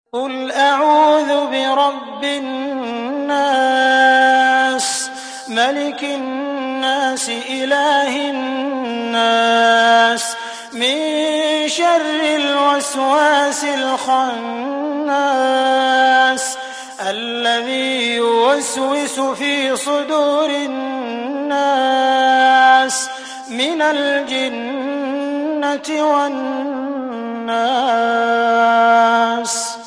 قُلْ أَعُوذُ بِرَبِّ النَّاسِ مَلِكِ النَّاسِ إِلَٰهِ النَّاسِ مِن شَرِّ الْوَسْوَاسِ الْخَنَّاسِ الَّذِي يُوَسْوِسُ فِي صُدُورِ النَّاسِ مِنَ الْجِنَّةِ وَالنَّاسِ